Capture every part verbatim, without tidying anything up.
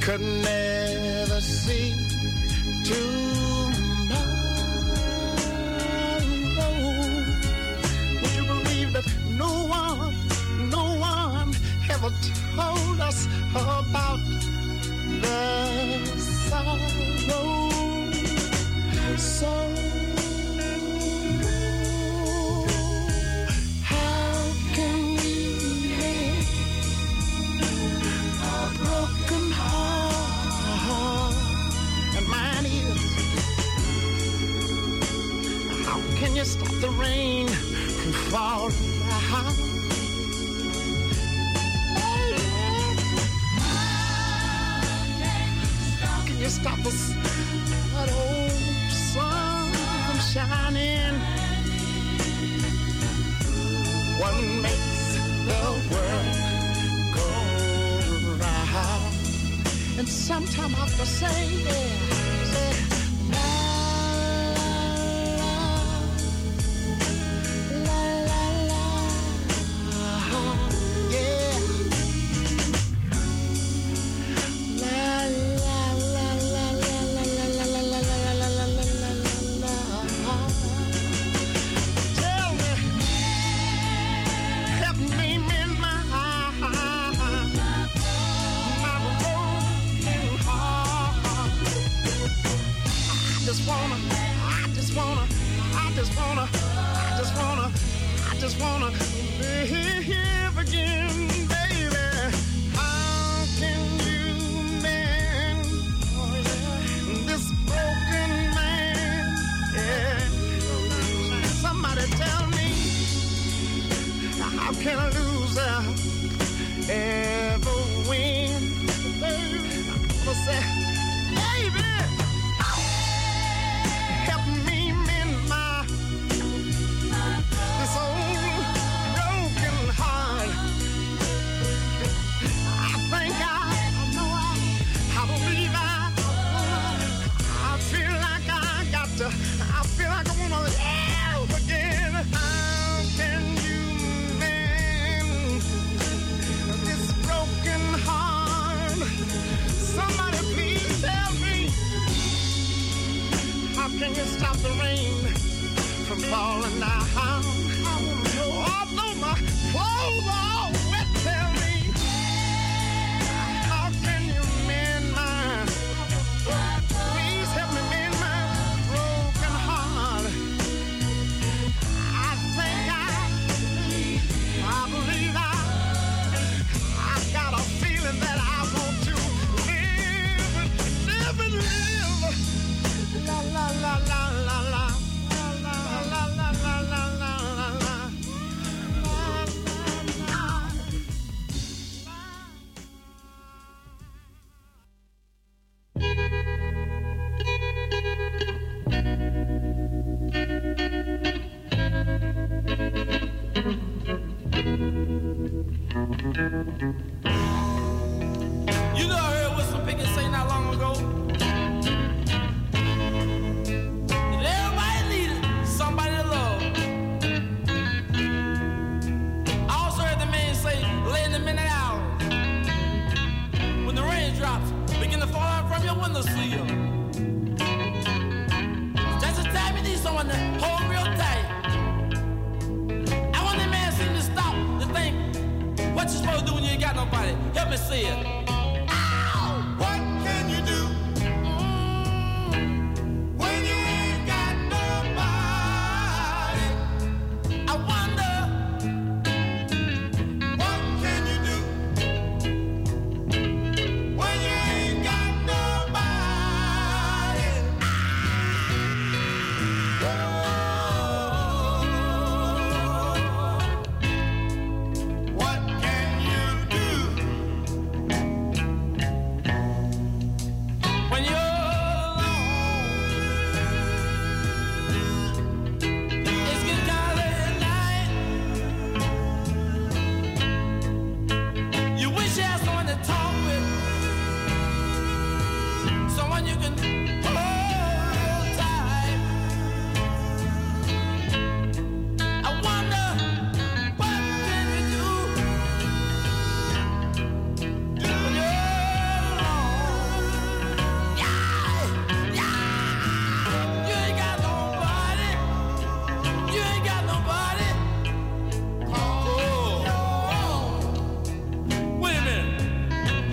could never see tomorrow. Would you believe that no one, no one ever told us about the sorrow? So how can we make a broken heart? And mine is, how can you stop the rain from falling down? Can you stop us, that old sun from shining? What makes the world go round? And sometime I have to say, yeah, say, la, la, la, la, la, yeah. La, la, la, la, la, la, la, la, la, la, la, la, la, la. Tell me, help me mend my my broken heart. I just wanna, I just wanna, I just wanna, I just wanna, I just wanna live again, baby. How can you mend this broken man? Yeah. Somebody tell me, how can a loser ever win? Baby, I'm gonna say, baby, help me mend my this old broken heart. I think I, I know I, I believe I, I feel like I got to, I feel like I wanna live again. How can you mend this broken heart? Somebody please tell me, how can you stop the rain from falling down? Although my clothes are all wet, tell me, how can you mend my, please help me mend my broken heart. I think I, I believe I, I've got a feeling that I want to live, live and live. La la la la la la. La la la la la la la la. You know, I heard what some pickets say not long ago. That everybody needed somebody to love. I also heard the man say, late in the midnight hour, when the raindrops begin to fall out from your windowsill, that's the time you need someone to hold real tight. I want that man seem to stop to think, what you supposed to do when you ain't got nobody? Help me see it. What can you do when you ain't got nobody? I wonder, What can you do when you ain't got nobody? What can you do when you're alone, it's getting kind of late at night. You wish you had someone to talk with, someone you can hold tight. I wonder, what can you do when you're alone?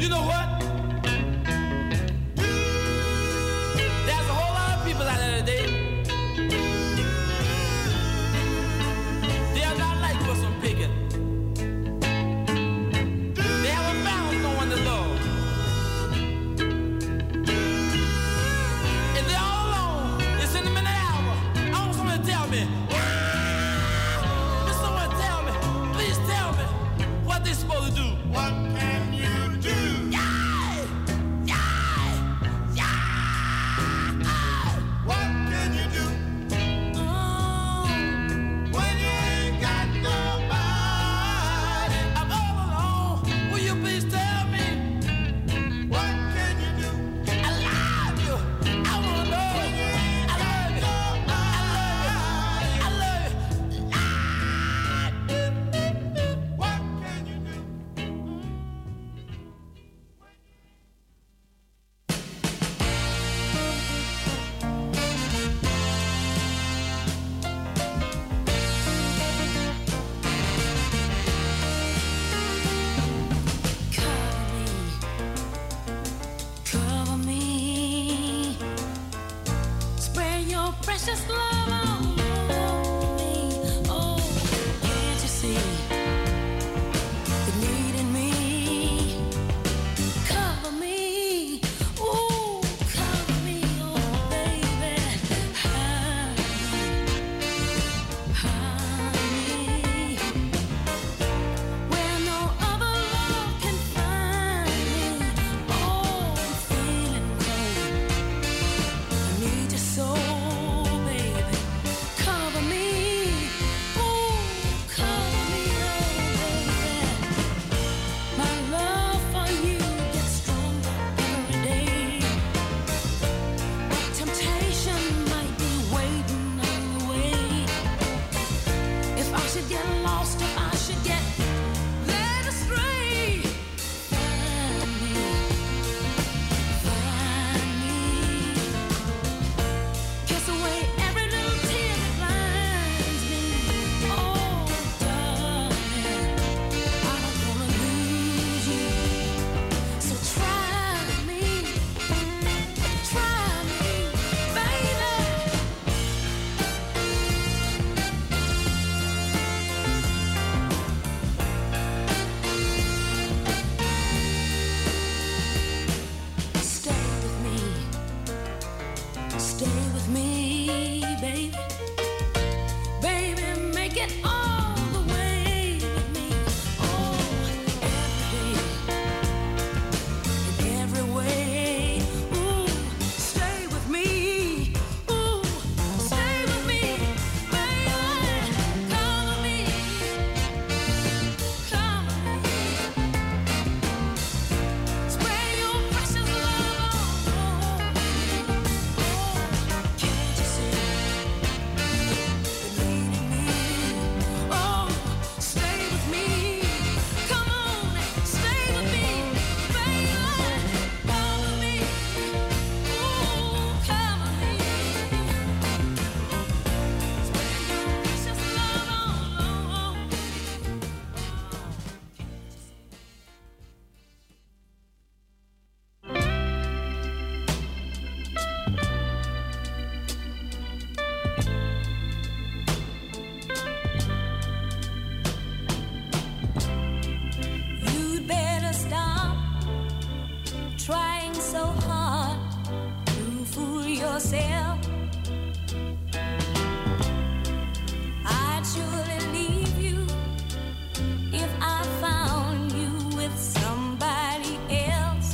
You know what? There's a whole lot of people out there today. They are not like Wilson Pickett. They haven't found no one to love. If they're all alone, it's in the middle hour. I want someone to tell me. Just someone tell me. Please tell me what they're supposed to do. What can you do? Yeah! Yeah! Yeah! What can you do Oh, when you ain't got nobody? I'm all alone. Will you please tell me? What can you do I love you. I wanna know. when you ain't I love got you. nobody? I love you. What can you do? Cover me, spread your precious love all over me. Oh, can't you see the need in me? Cover me, ooh, cover me, oh baby, hide me, hide me. Where no other love can find me. Oh, I'm feeling cold. I need you so, baby. Cover me. Ooh, cover me, oh, baby. My love for you gets stronger every day. But temptation might be waiting on the way. If I should get lost, if I should get led astray, find me, find me. Kiss away every little tear that blinds me. Oh, darling, I don't wanna lose you. So try me, try me, baby. Stay with me, stay with me, baby. Baby, make it all the way with me. Oh, every day, in every way. Ooh, stay with me. Ooh, stay with me, baby. Cover me, cover me. Spread your precious love all over me. Oh, can't you see the need in me? Oh, stay with me. Come on, stay with me, baby. Cover me. Ooh, cover me. Spread your precious love all over me. You'd better stop trying so hard to fool yourself. I'd surely leave you if I found you with somebody else.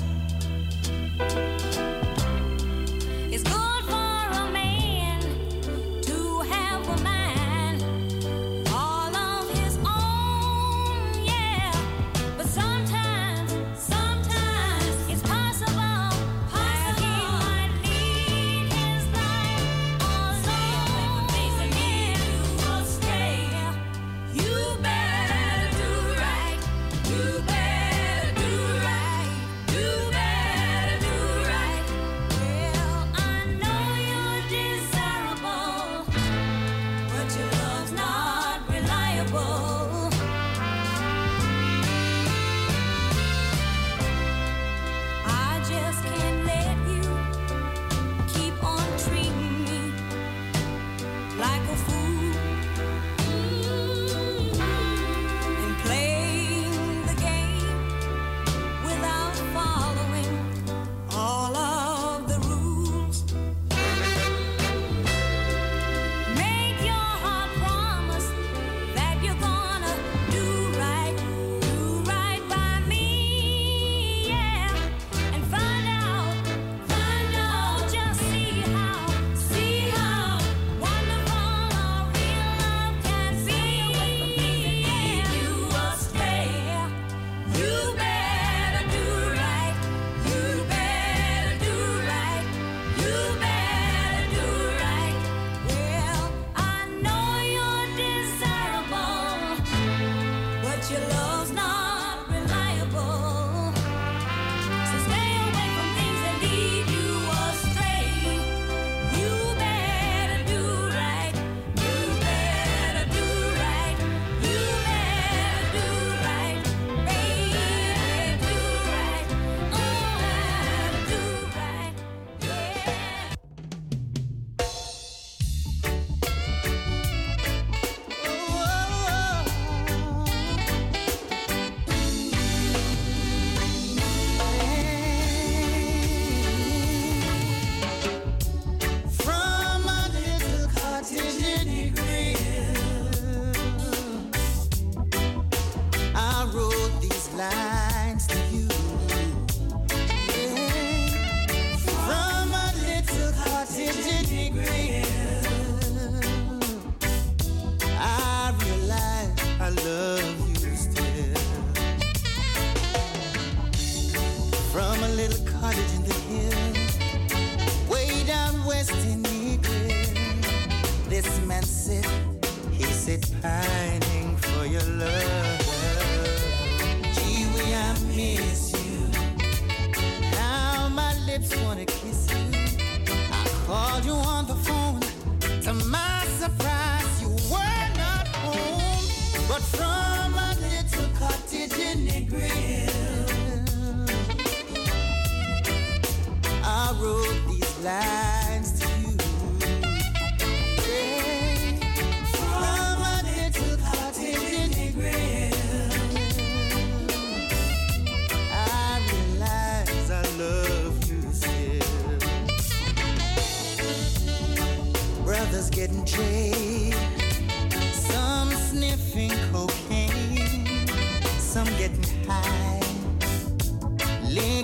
It's good for a man to have a man all of his own, yeah. But sometimes, sometimes it's possible, possible. He might lead his life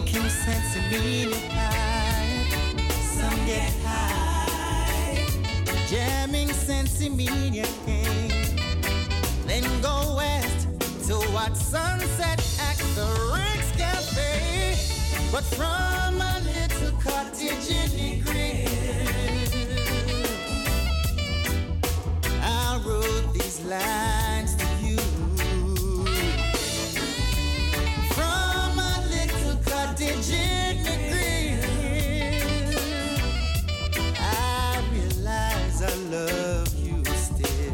Licking sense of me high. Some get high. Jamming sense media king. Then go west to watch sunset at the Rick's Cafe. But from a little cottage in the green, I wrote these lines to you. From a little cottage in the green, I realize I love you still.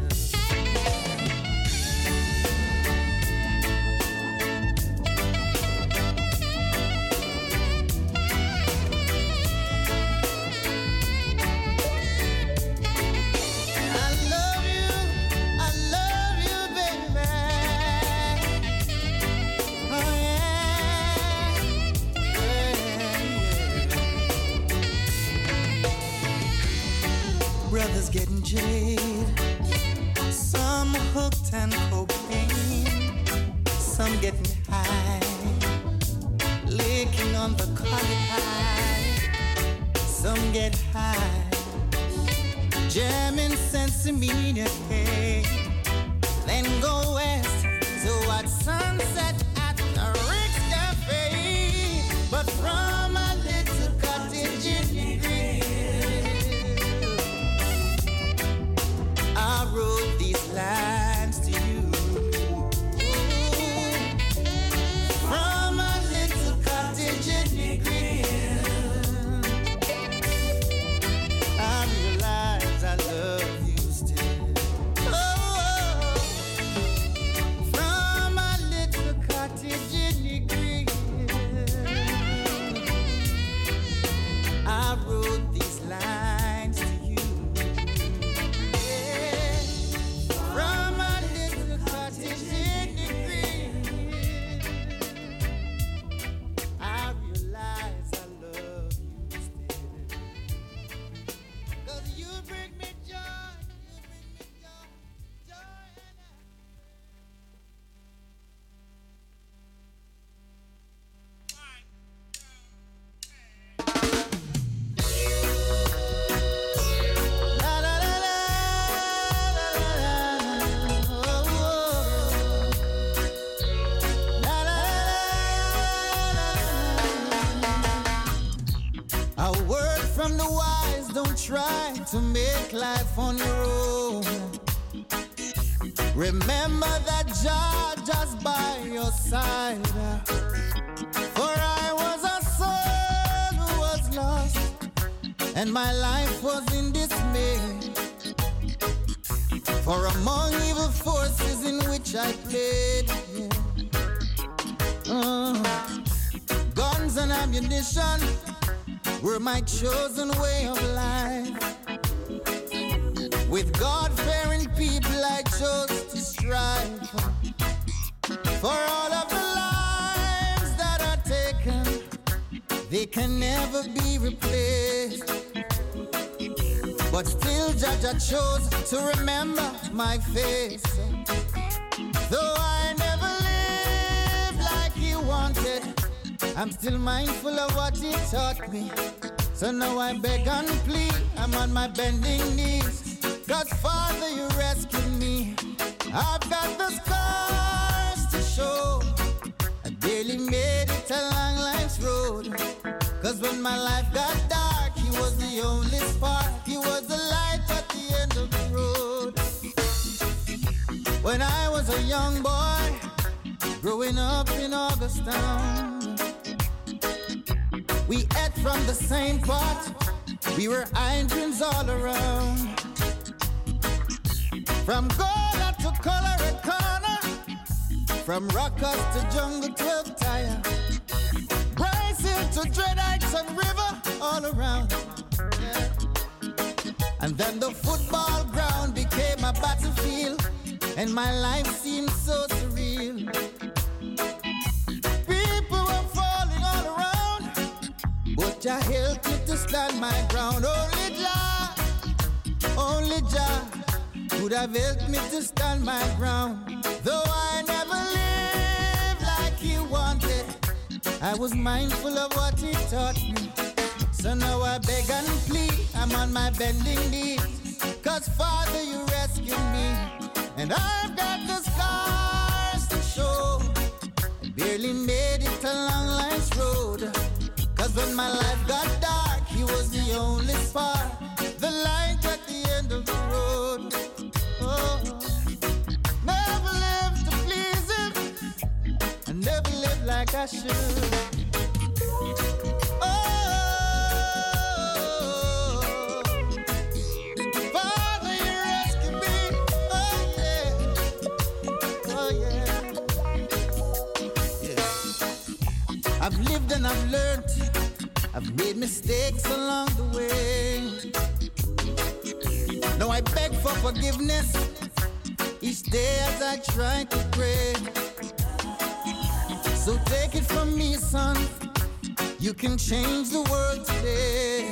Brothers getting jaded, some hooked and cocaine, some getting high, licking on the collie high, some get high, jamming sense media cake, then go west to watch sunset at the Rick's Cafe. But from a little cottage in the green, I wrote these lines to you. From a little cottage in the green, I realize I love you still. Oh, from a little cottage in the green, I wrote these lines to you. From a little cottage in the green, I realize I love you still. 'Cause you bring me joy, you bring me joy, joy and la la la la la la, oh, oh. La la la la. A word from the wise, don't try to make life on your own. Remember that Jah just by your side. For I was a soul who was lost, and my life was in dismay. For among evil forces in which I played, yeah. Uh, guns and ammunition were my chosen way of life. With God-fearing people I chose to strive. For all of the lives that are taken, they can never be replaced. But still Jaja chose to remember my face. Though I never lived like he wanted, I'm still mindful of what he taught me. So now I beg and plead, I'm on my bending knees. 'Cause Father, you rescued me. I've got the scars to show. I daily made it along life's road. 'Cause when my life got dark, he was the only spark. He was the light at the end of the road. When I was a young boy, growing up in Augustown, we ate from the same pot. We were Indians all around. From Gola to Colorado Corner, from Rockers to Jungle twelve Tire, Bryce Hill to Dread Heights and River, all around. Yeah. And then the football ground became a battlefield, and my life seemed so surreal. People were falling all around, but Jah helped me to stand my ground. Only Jah, only Jah could have helped me to stand my ground. Though I never lived like he wanted, I was mindful of what he taught me. So now I beg and plead, I'm on my bending knees. Cause Father, you rescued me. And I've got the scars to show. I barely made it along life's road. Cause when my life got dark, he was the only spark, the light at the end of the road. Oh, never lived to please him. I never lived like I should. I've lived and I've learned. I've made mistakes along the way. Now I beg for forgiveness each day as I try to pray. So take it from me, son. You can change the world today.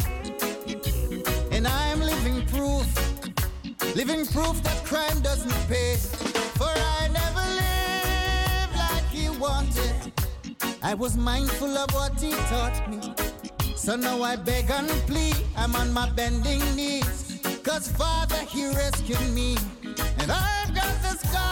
And I am living proof, living proof that crime doesn't pay. For I never lived like he wanted. I was mindful of what he taught me. So now I beg and plead, I'm on my bending knees. Cause Father, he rescued me. And I've got the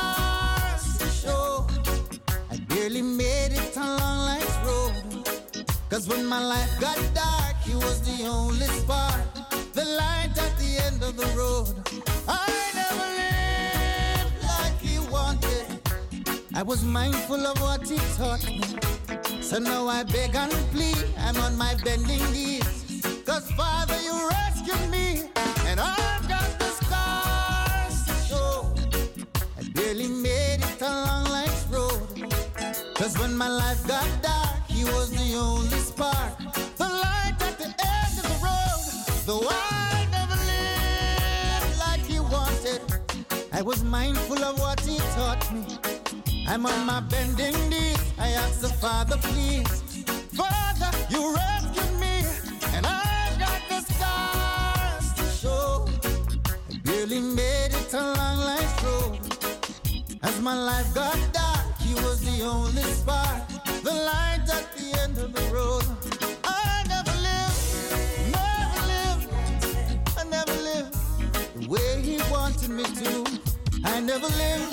scars to show. I barely made it along life's road. Cause when my life got dark, he was the only spark, the light at the end of the road. I never lived like he wanted. I was mindful of what he taught me. So now I beg and plead, I'm on my bending knees. Cause Father, you rescued me. And I've got the scars to show. I barely made it along life's road. Cause when my life got dark, he was the only spark, the light at the end of the road. Though I never lived like he wanted, I was mindful of what he taught me. I'm on my bending knees. I ask the Father, please. Father, you rescued me. And I've got the scars to show. I barely made it along life's road. As my life got dark, he was the only spark, the light at the end of the road. I never lived, never lived, I never lived the way he wanted me to. I never lived.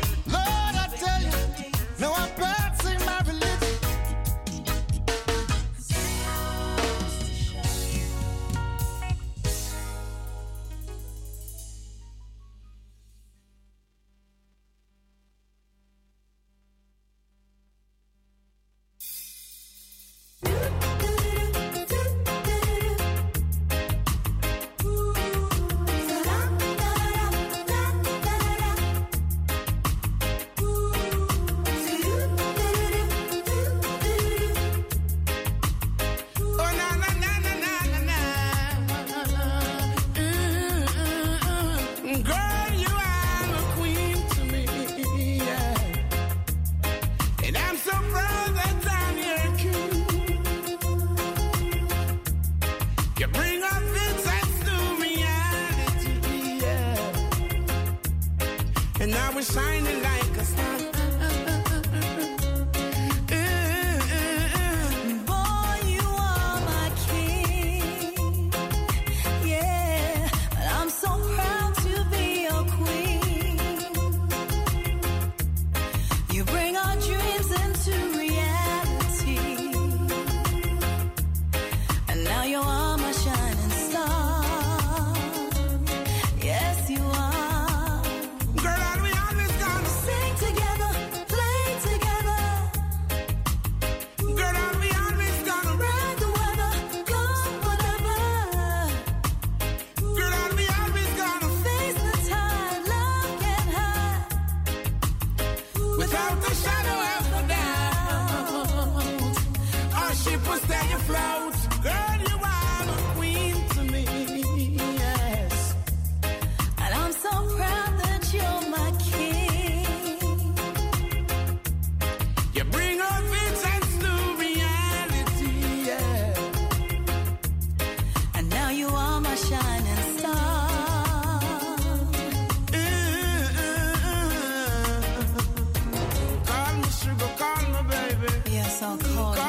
Lord, I tell you, no, I'm passing my religion. I'll call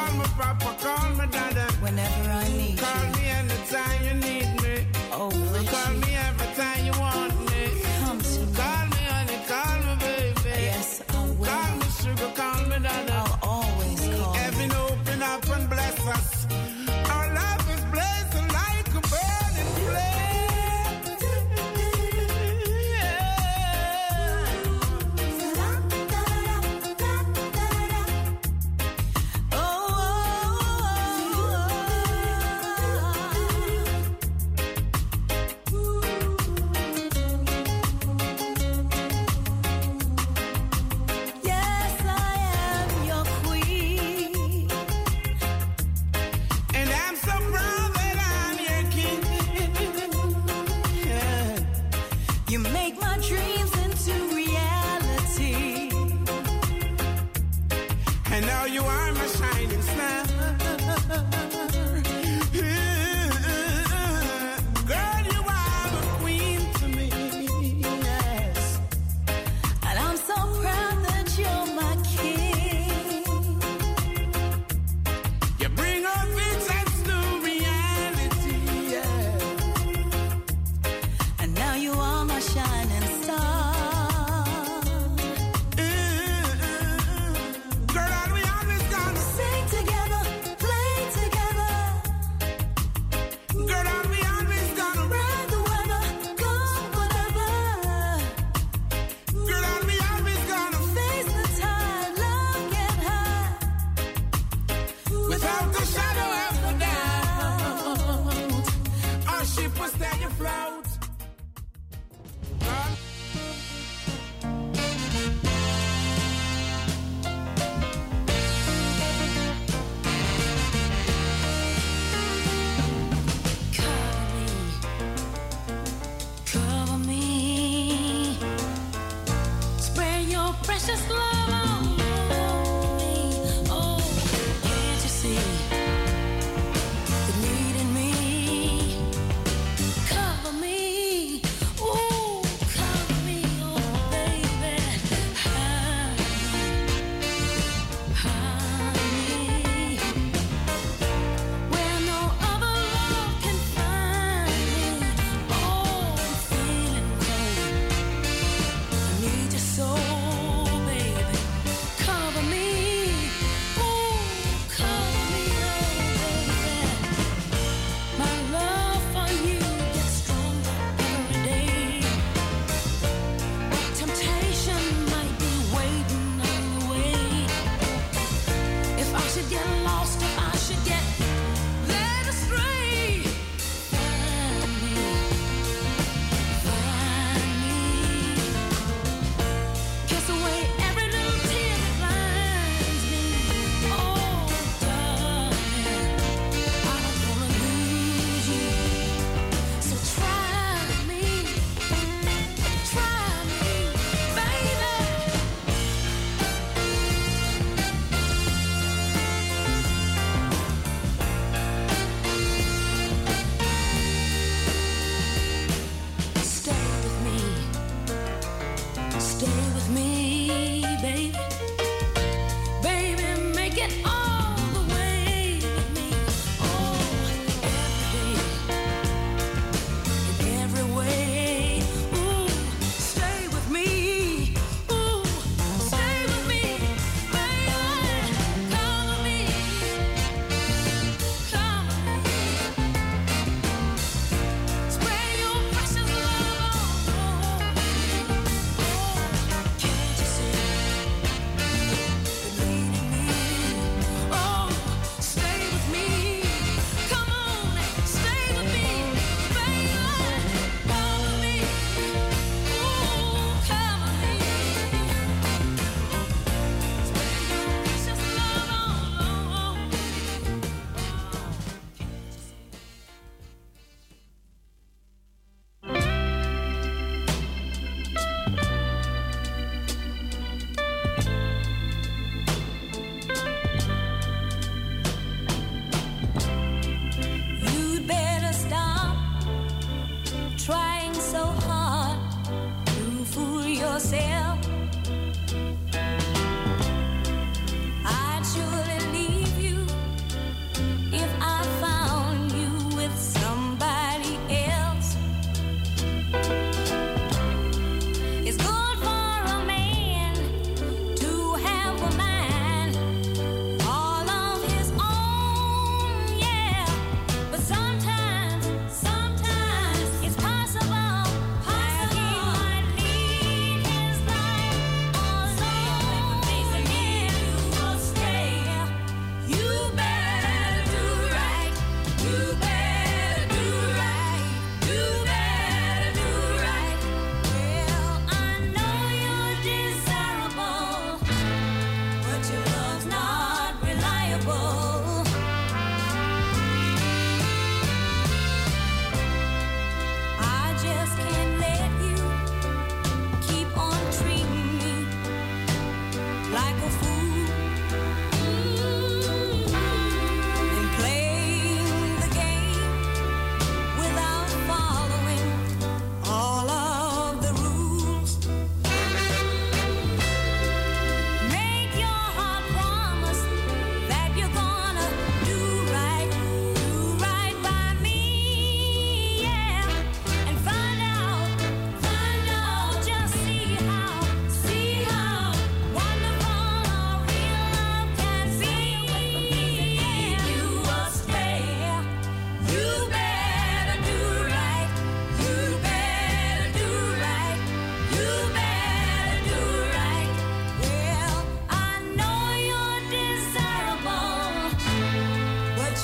whenever I need Call you. me anytime you need me. Oh, bless Call you. me every time you want me. Come to me. Call me honey, call me baby. Yes, I will. Call me sugar, call me dada. I'll always call you. Heaven open up and bless us. Our love is blazing like a burning flame. Yes, I am your queen.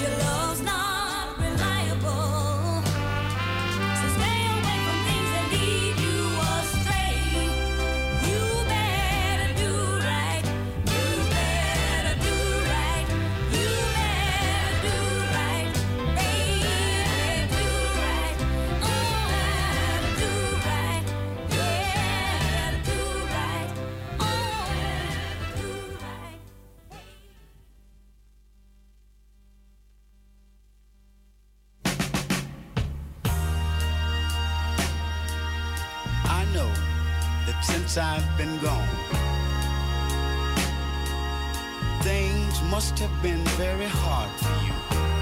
your love's not reliable. So stay away from things that lead you astray. You better do right. You better do right. You better do right. Baby, do right. Oh, do right. Yeah, do right. Oh, do right. I know that since I've been gone, things must have been very hard for you.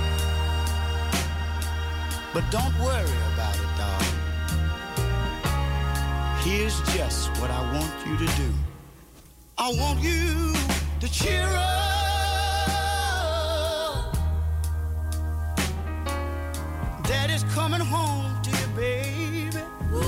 But don't worry about it, darling. Here's just what I want you to do. I want you to cheer up. Daddy's coming home to you, baby.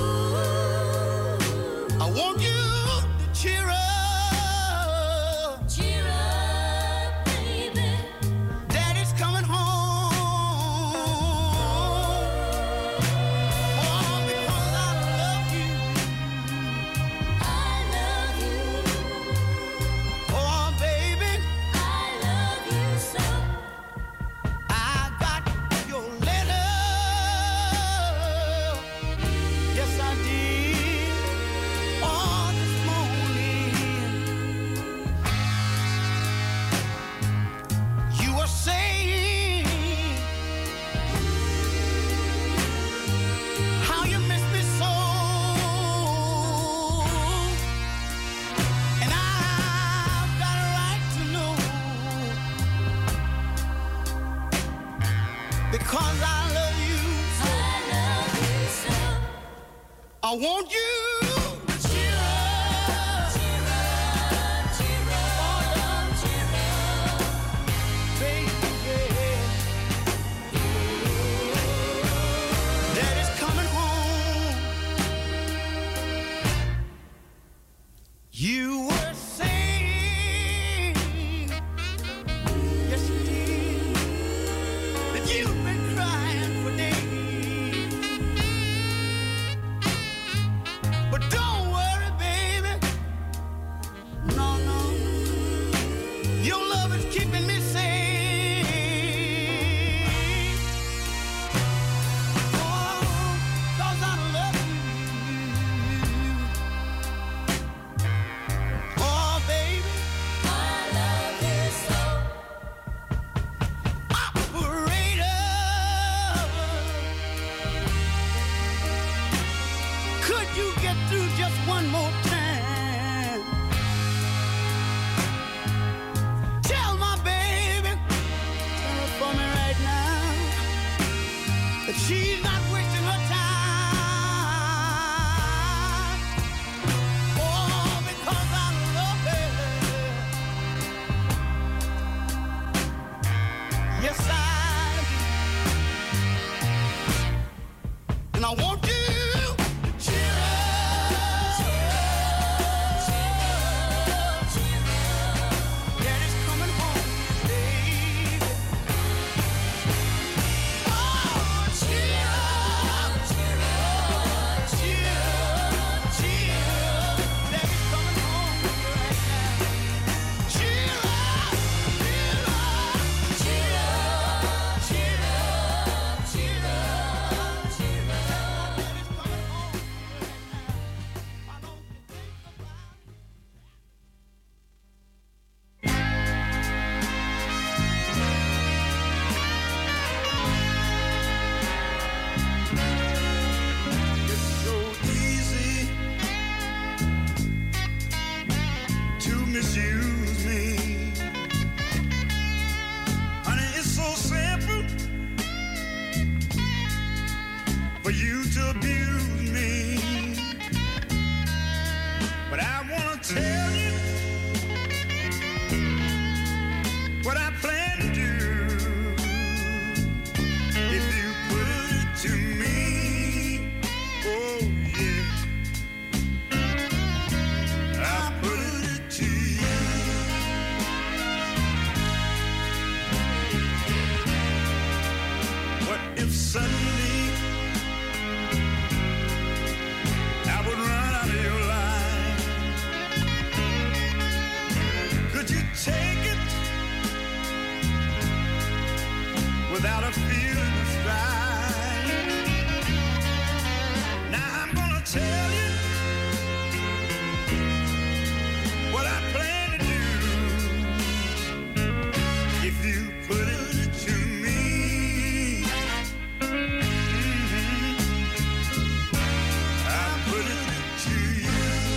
I want you to cheer up. Cheer up, baby. Daddy's coming home. Oh, because I love you. I love you. Oh, baby, I love you so. I got your letter. Yes, I did. Oh, this morning. You were saying how you miss me so. And I've got a right to know. Because I love you so. I love you so. I want you to cheer up. Cheer up, cheer up, cheer up. Baby, Daddy's coming home. You were saying, yes you did, that you've been crying for days. But don't worry, baby. No, no. Your love is keeping me safe. Oh, 'cause I love you. Oh, baby. I love you so. Operator, could you get through just one more time? Tell my baby, tell her for me right now, that she's not wasting her time. Oh, because I love her. Yes, I do. And I want you to cheer up. Daddy's coming home, baby. Oh, cheer up. Cheer up. Cheer up. Daddy's coming home right now. Cheer up. Cheer up. Cheer up. without a feeling of strife. Now I'm gonna tell you what I plan to do if you put it to me. Mm-hmm. I put it to you.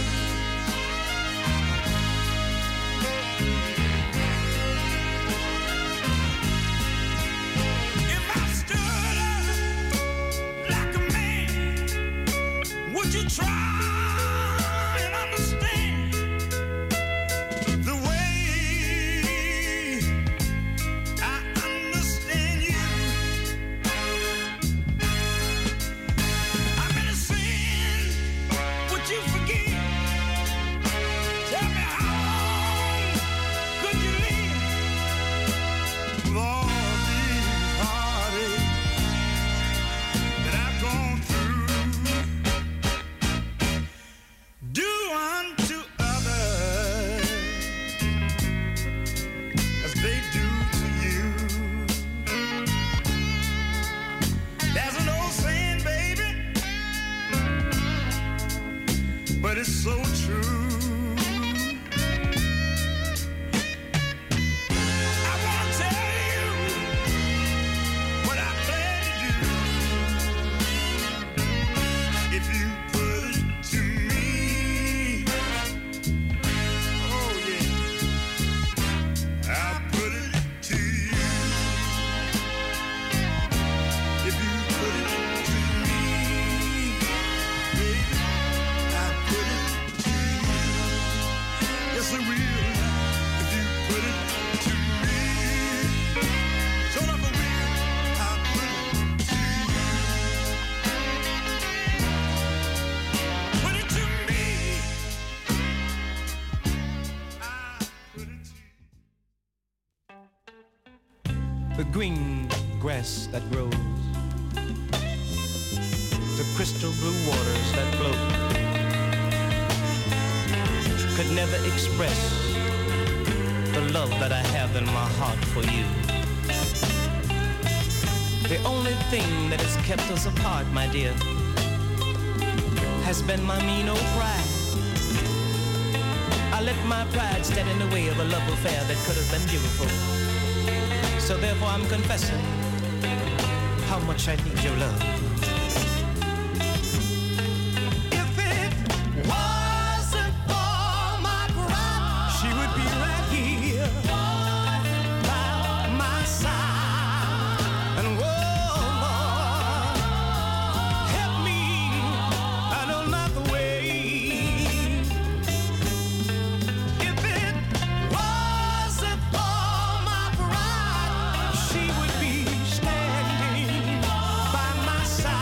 If I stood up like a man, would you try and understand the way I understand you? How many sins would you forgive? Tell me how long could you live with all these heartaches that I've gone through? Do unto others as they do to you. There's an old saying, baby, but it's so true. I wanna tell you what I plan to do if you put it to me. Oh yeah, I put it to you. If you put it to me, baby, I put it to you. Yes, I will. If you put it to me, sort of a will. I put it to you. Put it to me. I put it to you. The green grass that grows, the crystal blue waters that flow, could never express the love that I have in my heart for you. The only thing that has kept us apart, my dear, has been my mean old pride. I let my pride stand in the way of a love affair that could have been beautiful. So therefore I'm confessing how much I need your love. If it wasn't for my pride, she would be right here by my side. And whoa, Lord, help me, I know not the way. If it wasn't for my pride, she would be standing by my side.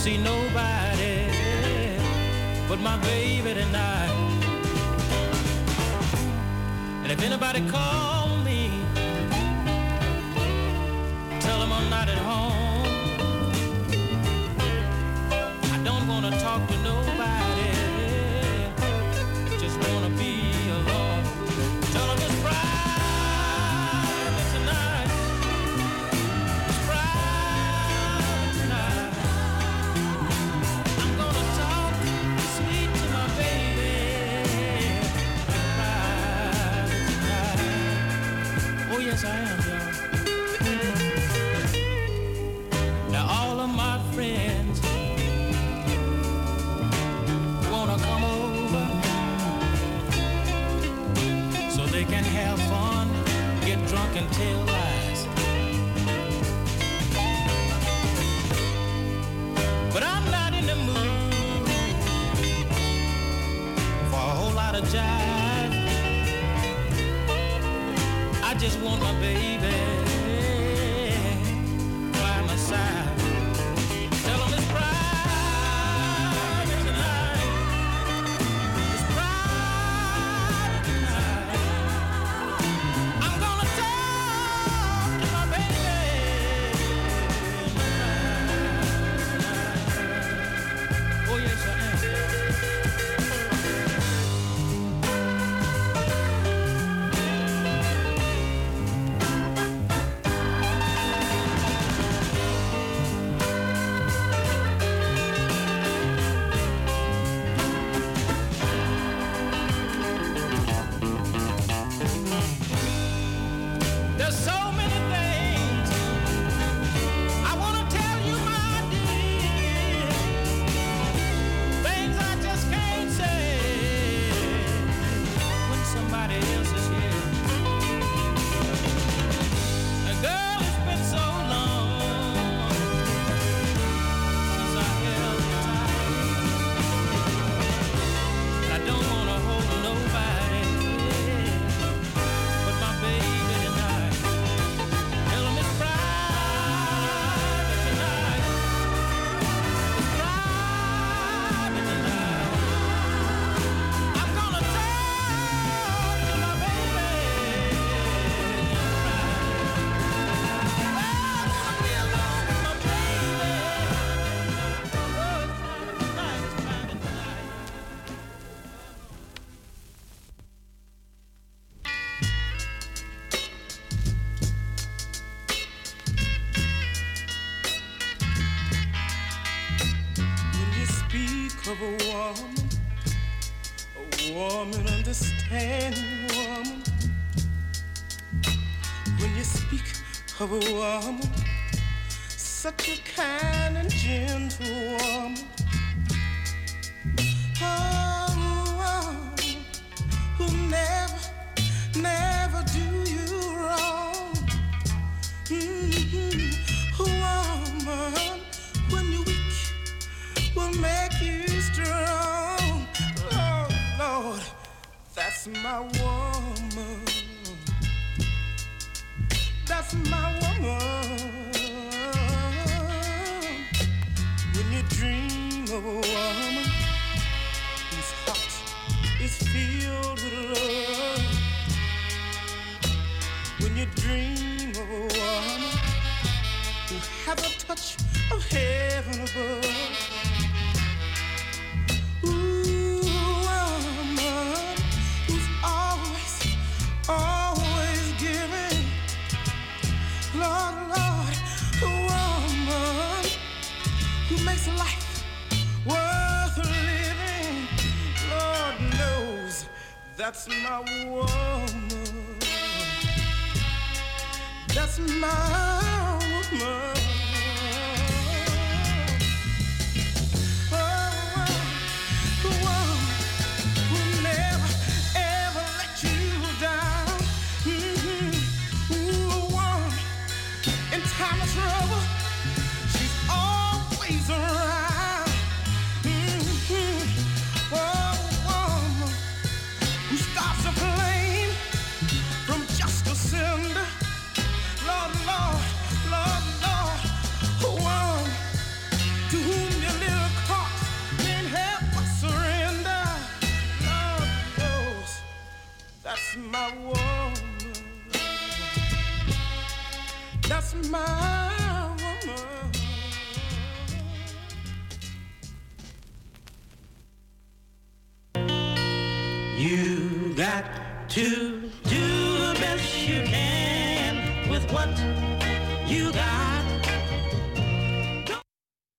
see nobody but my baby tonight. And if anybody call me, tell them I'm not at home. I don't want to talk to nobody, just want to be alone. Tell them it's Friday tonight. It's Friday tonight. I'm gonna talk sweet to my baby. It's Friday tonight. Oh yes, I am, y'all. Now all of my friends wanna come over so they can have fun, get drunk and tell lies. But I'm not in the mood for a whole lot of jive. I just want my baby by my side. Tell 'em it's Friday tonight. It's Friday tonight. I'm gonna talk to my baby. Oh yes, I am. There's so many things I wanna tell you, my dear. Things I just can't say when somebody else is here. And girl, it's been so long since I held you tight. I don't wanna hold nobody but my baby tonight. Tell 'em it's Friday tonight. It's Friday tonight. I'm gonna talk to my baby. I wanna be alone with my baby. Oh, it's Friday tonight. It's Friday tonight. When you speak of a woman, a woman, understanding woman. When you speak of a woman, such a kind and gentle woman. Oh, woman who never, never do you wrong. Mhm. Woman, when you're weak, will make you strong. Lord, Lord, that's my woman. That's my woman. When you dream of a woman whose heart is filled with love. When you dream of a woman who has a touch of heaven above. Ooh, woman who's always, always giving. Lord, Lord, a woman who makes life worth living. Lord knows that's my woman. That's my woman. Lord, Lord, my woman. That's my woman. You got to do the best you can with what you got.